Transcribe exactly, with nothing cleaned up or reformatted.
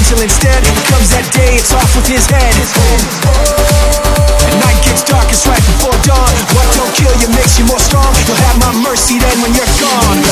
angel instead. Comes that day, it's off with his head. And night gets darkest right before dawn. What don't kill you makes you more strong. You'll have my mercy then when you're gone.